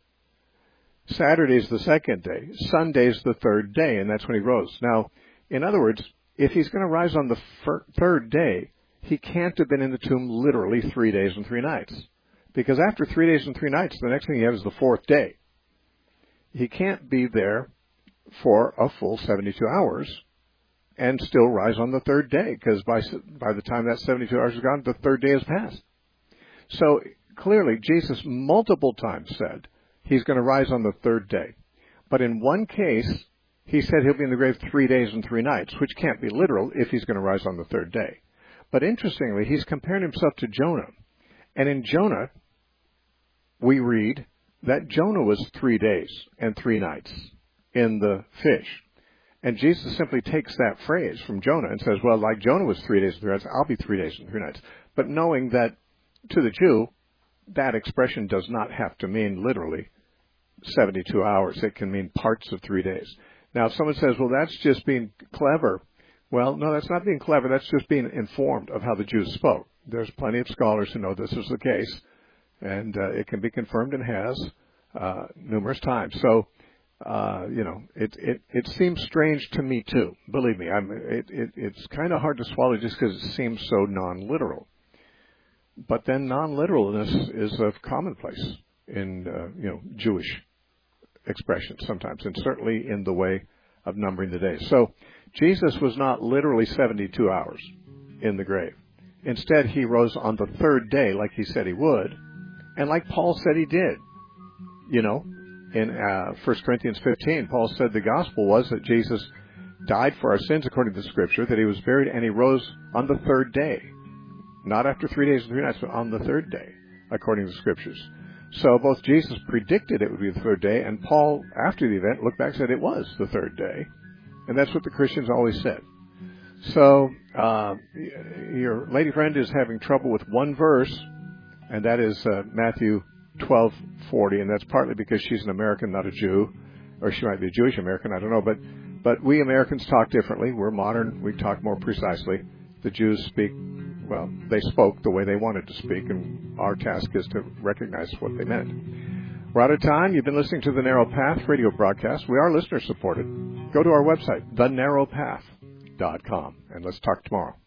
Saturday's the second day. Sunday's the third day, and that's when he rose. Now, in other words, if he's going to rise on the fir- third day, he can't have been in the tomb literally three days and three nights. Because after three days and three nights, the next thing you have is the fourth day. He can't be there for a full seventy-two hours and still rise on the third day, because by, by the time that seventy-two hours is gone, the third day has passed. So clearly, Jesus multiple times said he's going to rise on the third day. But in one case, he said he'll be in the grave three days and three nights, which can't be literal if he's going to rise on the third day. But interestingly, he's comparing himself to Jonah. And in Jonah, we read that Jonah was three days and three nights in the fish. And Jesus simply takes that phrase from Jonah and says, well, like Jonah was three days and three nights, I'll be three days and three nights. But knowing that to the Jew, that expression does not have to mean literally seventy-two hours. It can mean parts of three days. Now, if someone says, well, that's just being clever. Well, no, that's not being clever. That's just being informed of how the Jews spoke. There's plenty of scholars who know this is the case, and uh, it can be confirmed and has uh, numerous times. So, uh, you know, it, it it seems strange to me too. Believe me, I'm, it, it it's kind of hard to swallow just because it seems so non-literal. But then non-literalness is a commonplace in uh, you know Jewish expressions sometimes, and certainly in the way of numbering the days. So Jesus was not literally seventy-two hours in the grave. Instead, he rose on the third day like he said he would, and like Paul said he did. You know, in uh, First Corinthians fifteen, Paul said the gospel was that Jesus died for our sins according to the Scripture, that he was buried, and he rose on the third day. Not after three days and three nights, but on the third day, according to the Scriptures. So both Jesus predicted it would be the third day, and Paul, after the event, looked back and said it was the third day. And that's what the Christians always said. So uh, your lady friend is having trouble with one verse, and that is uh, Matthew twelve forty, and that's partly because she's an American, not a Jew, or she might be a Jewish American, I don't know. But, but we Americans talk differently. We're modern. We talk more precisely. The Jews speak, well, they spoke the way they wanted to speak, and our task is to recognize what they meant. We're out of time. You've been listening to the Narrow Path radio broadcast. We are listener-supported. Go to our website, the narrow path dot com, and let's talk tomorrow.